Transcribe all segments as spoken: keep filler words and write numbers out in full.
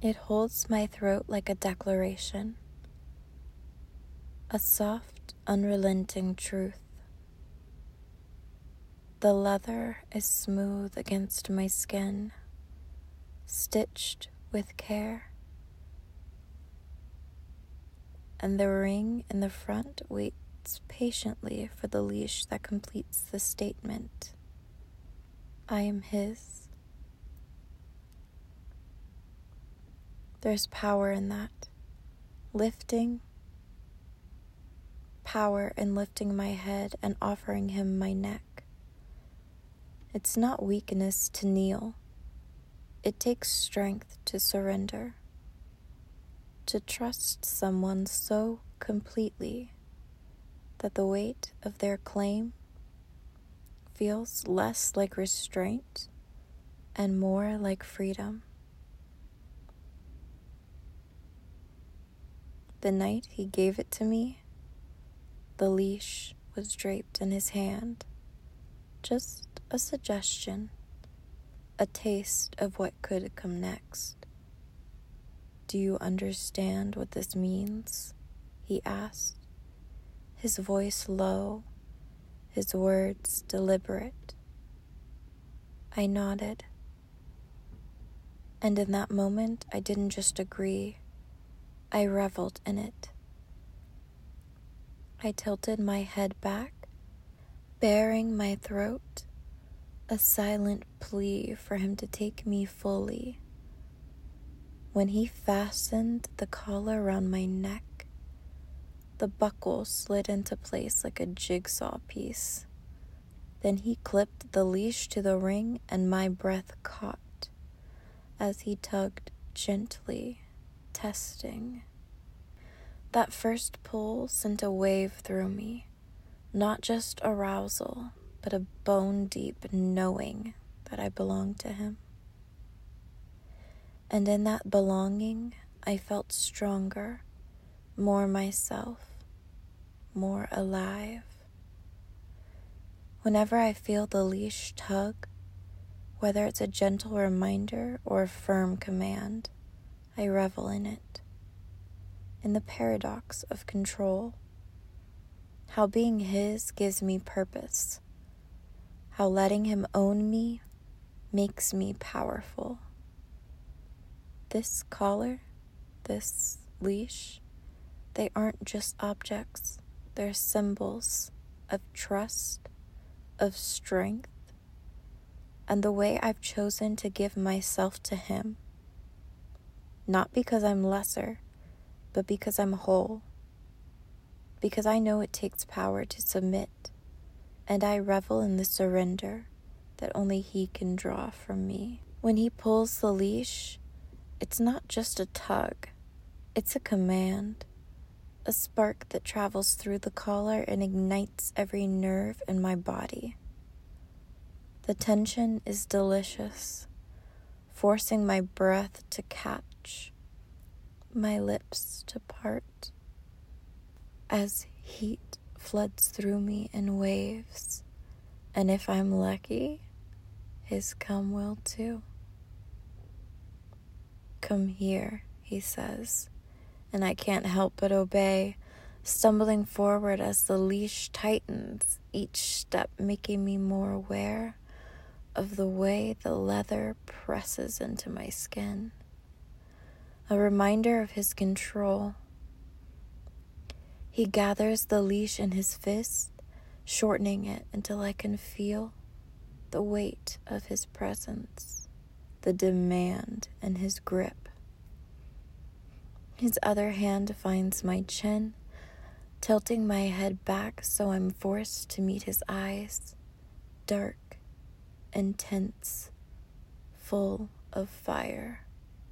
It holds my throat like a declaration, a soft, unrelenting truth. The leather is smooth against my skin, stitched with care, and the ring in the front waits patiently for the leash that completes the statement. I am his. There's power in that. Lifting. Power in lifting my head and offering him my neck. It's not weakness to kneel. It takes strength to surrender. To trust someone so completely that the weight of their claim feels less like restraint and more like freedom. The night he gave it to me, the leash was draped in his hand. Just a suggestion, a taste of what could come next. Do you understand what this means? He asked, his voice low, his words deliberate. I nodded. And in that moment, I didn't just agree, I reveled in it. I tilted my head back, baring my throat, a silent plea for him to take me fully. When he fastened the collar around my neck, the buckle slid into place like a jigsaw piece. Then he clipped the leash to the ring, and my breath caught as he tugged gently, testing. That first pull sent a wave through me, not just arousal, but a bone-deep knowing that I belonged to him. And in that belonging, I felt stronger, more myself, more alive. Whenever I feel the leash tug, whether it's a gentle reminder or a firm command, I revel in it, in the paradox of control, how being his gives me purpose, how letting him own me makes me powerful. This collar, this leash, they aren't just objects, they're symbols of trust, of strength, and the way I've chosen to give myself to him. Not because I'm lesser, but because I'm whole. Because I know it takes power to submit, and I revel in the surrender that only he can draw from me. When he pulls the leash, it's not just a tug, it's a command, a spark that travels through the collar and ignites every nerve in my body. The tension is delicious, forcing my breath to catch, my lips to part, as heat floods through me in waves, and if I'm lucky, his cum will too. Come here, he says, and I can't help but obey, stumbling forward as the leash tightens, each step making me more aware of the way the leather presses into my skin. A reminder of his control. He gathers the leash in his fist, shortening it until I can feel the weight of his presence, the demand in his grip. His other hand finds my chin, tilting my head back so I'm forced to meet his eyes, dark, intense, full of fire.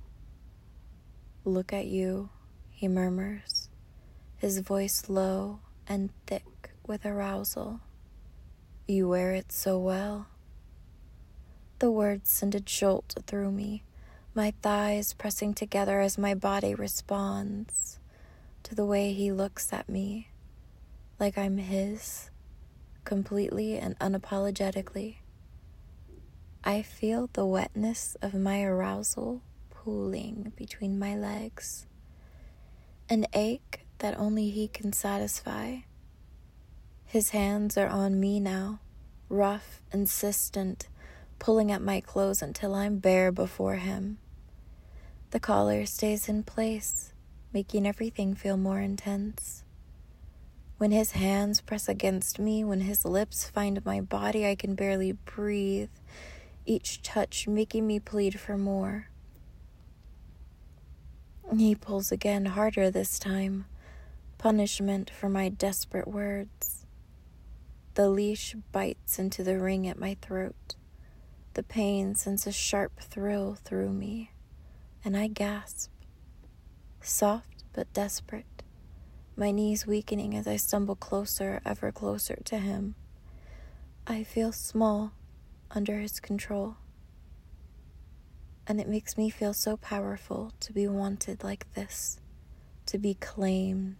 Look at you, he murmurs, his voice low and thick with arousal. You wear it so well. The words send a jolt through me, my thighs pressing together as my body responds to the way he looks at me, like I'm his, completely and unapologetically. I feel the wetness of my arousal pooling between my legs. An ache that only he can satisfy. His hands are on me now, rough, insistent, pulling at my clothes until I'm bare before him. The collar stays in place, making everything feel more intense. When his hands press against me, when his lips find my body, I can barely breathe, each touch making me plead for more. He pulls again, harder this time, punishment for my desperate words. The leash bites into the ring at my throat. The pain sends a sharp thrill through me, and I gasp, soft but desperate, my knees weakening as I stumble closer, ever closer to him. I feel small under his control, and it makes me feel so powerful to be wanted like this, to be claimed.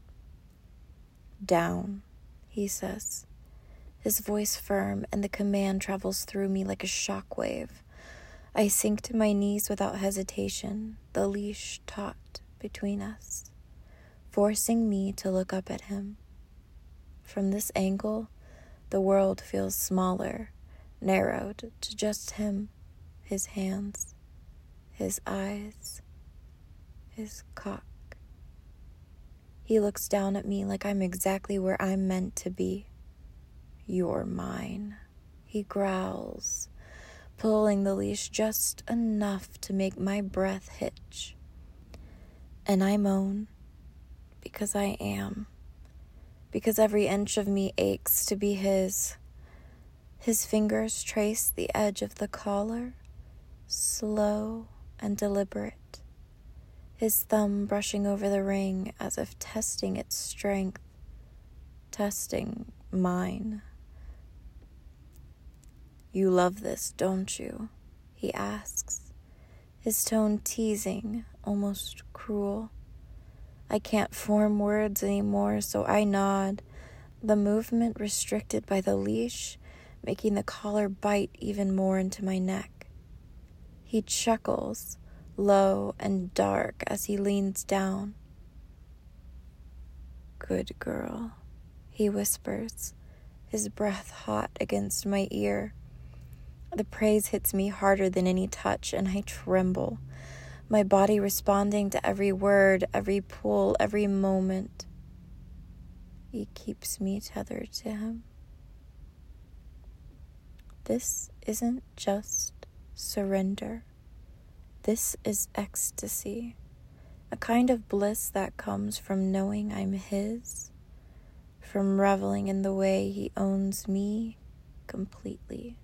Down, he says, his voice firm, and the command travels through me like a shockwave. I sink to my knees without hesitation, the leash taut between us, forcing me to look up at him. From this angle, the world feels smaller, narrowed to just him, his hands, his eyes, his cock. He looks down at me like I'm exactly where I'm meant to be. You're mine, he growls, pulling the leash just enough to make my breath hitch. And I moan, because I am, because every inch of me aches to be his. His fingers trace the edge of the collar, slow and deliberate, his thumb brushing over the ring as if testing its strength, testing mine. You love this, don't you? He asks, his tone teasing, almost cruel. I can't form words anymore, so I nod, the movement restricted by the leash, making the collar bite even more into my neck. He chuckles, low and dark, as he leans down. Good girl, he whispers, his breath hot against my ear. The praise hits me harder than any touch, and I tremble, my body responding to every word, every pull, every moment. He keeps me tethered to him. This isn't just surrender. This is ecstasy, a kind of bliss that comes from knowing I'm his, from reveling in the way he owns me completely.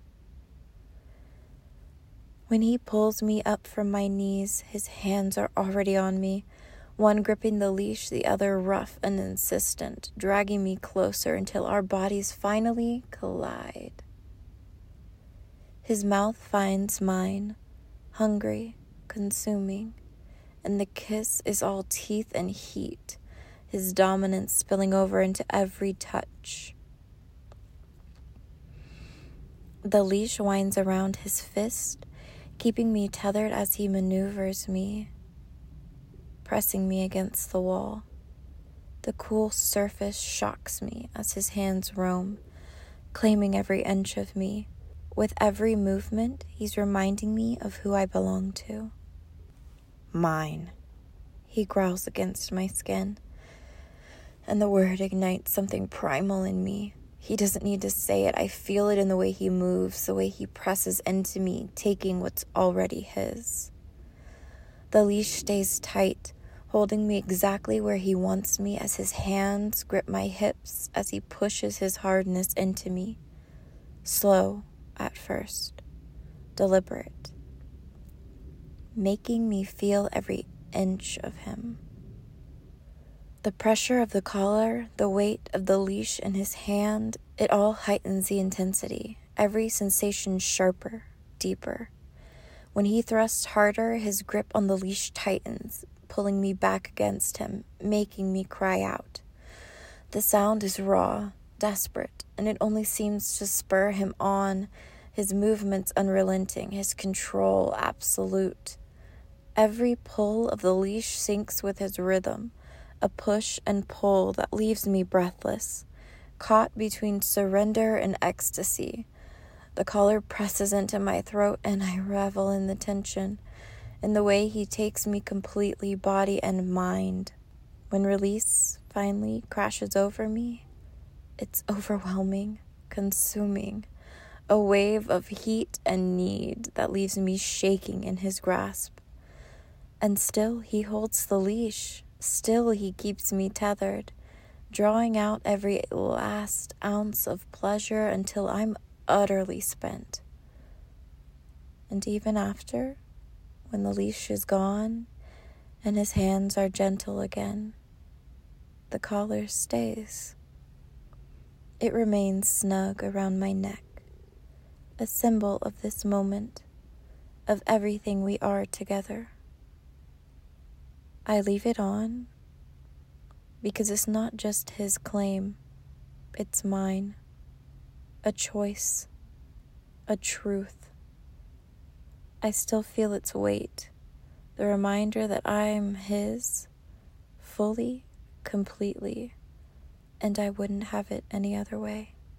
When he pulls me up from my knees, his hands are already on me, one gripping the leash, the other rough and insistent, dragging me closer until our bodies finally collide. His mouth finds mine, hungry, consuming, and the kiss is all teeth and heat, his dominance spilling over into every touch. The leash winds around his fist, keeping me tethered as he maneuvers me, pressing me against the wall. The cool surface shocks me as his hands roam, claiming every inch of me. With every movement, he's reminding me of who I belong to. Mine, he growls against my skin, and the word ignites something primal in me. He doesn't need to say it. I feel it in the way he moves, the way he presses into me, taking what's already his. The leash stays tight, holding me exactly where he wants me as his hands grip my hips as he pushes his hardness into me. Slow at first, deliberate, making me feel every inch of him. The pressure of the collar, the weight of the leash in his hand, it all heightens the intensity, every sensation sharper, deeper. When he thrusts harder, his grip on the leash tightens, pulling me back against him, making me cry out. The sound is raw, desperate, and it only seems to spur him on, his movements unrelenting, his control absolute. Every pull of the leash syncs with his rhythm, a push and pull that leaves me breathless, caught between surrender and ecstasy. The collar presses into my throat, and I revel in the tension, in the way he takes me completely, body and mind. When release finally crashes over me, it's overwhelming, consuming, a wave of heat and need that leaves me shaking in his grasp. And still he holds the leash, still he keeps me tethered, drawing out every last ounce of pleasure until I'm utterly spent. And even after, when the leash is gone and his hands are gentle again, the collar stays. It remains snug around my neck, a symbol of this moment, of everything we are together. I leave it on because it's not just his claim, it's mine, a choice, a truth. I still feel its weight, the reminder that I'm his, fully, completely, and I wouldn't have it any other way.